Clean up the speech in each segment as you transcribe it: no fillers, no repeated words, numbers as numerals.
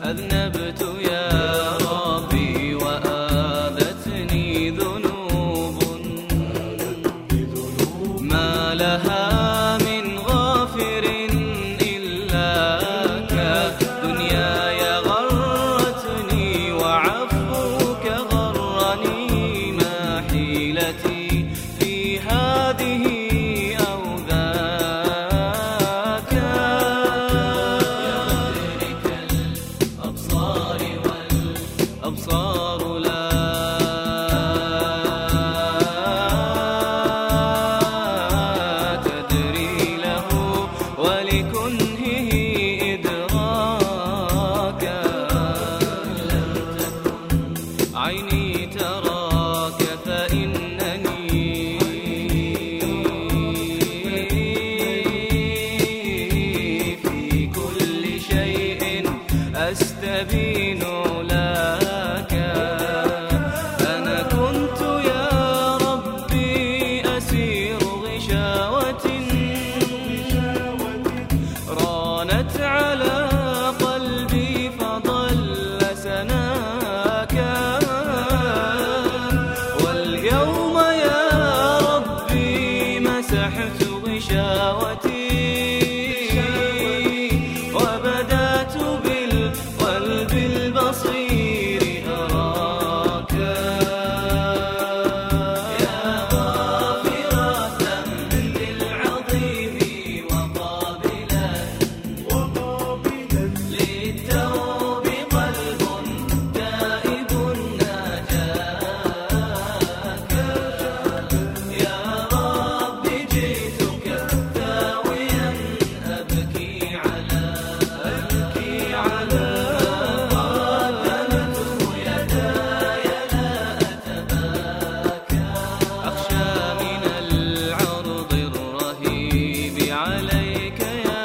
أذنبت يا ربي وآذتني ذنوب ما لها من غافر إلاك. دنياي غرتني وعفوك غرني، ما حيلتي في هذه أو ذاك. الأبصار لا تدري له ولكنهه إدراكا. لم تكن عيني تراك فإنني في كل شيء أستبين لك. أنا كنت يا ربي أسير غشاوة رانت على قلبي فضل سناك. واليوم يا ربي مسحت غشاوتي وبدأت بالقلب البصير أراك. يا غافر الذنب العظيم وقابلا للتوب قلب تائب ناجاك. يا رب جئتك ثاويا أبكي على قدمته يداي لا أتباكى. أخشى من العرض الرهيب عليك يا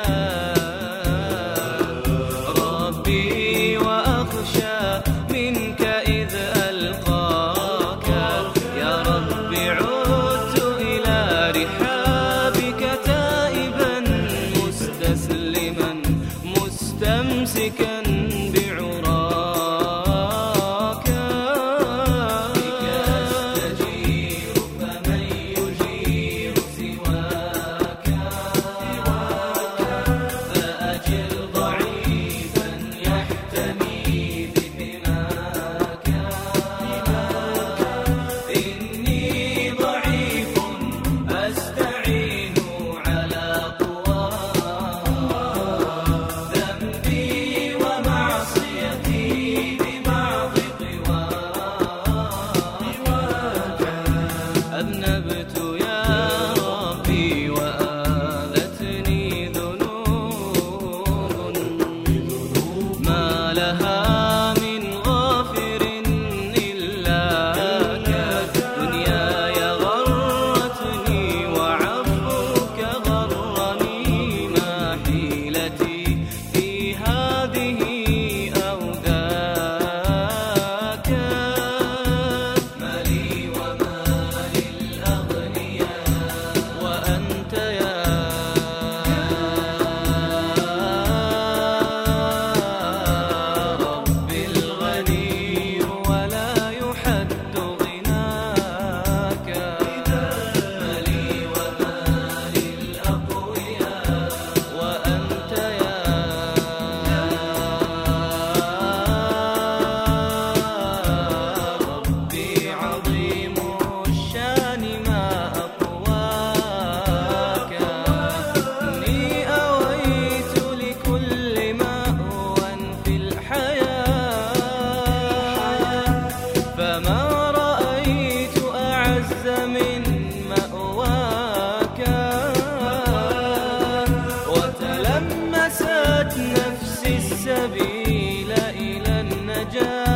ربي، وأخشى منك إذ ألقاك. يا رب عدت إلى رحابك تائبا مستسلما مستمسكا بعراك. بك أستجير فمن يجير سواك. فأجر ضعيفا يحتمي بحماك. إني ضعيف أستعين على قواك. ذنبي ومعصيتي ببعض قواك. أذنبت يا ربي وآذتني ذنوب ما لها من غافر إلاك. دنياي غرتني وعفوك غرني، ما حيلتي في هذه أو ذاك. مالي ومال الأغنياء وأنت يا رب الغني ولا يحد غناك. مالي ومال الأقوياء وأنت يا ربي عظيم الشان ما أقواك. إني أويت لكل مأوى في الحياة، فما رأيت أعز من مأواك. وتلمست نفسي السبيل إلى النجاة.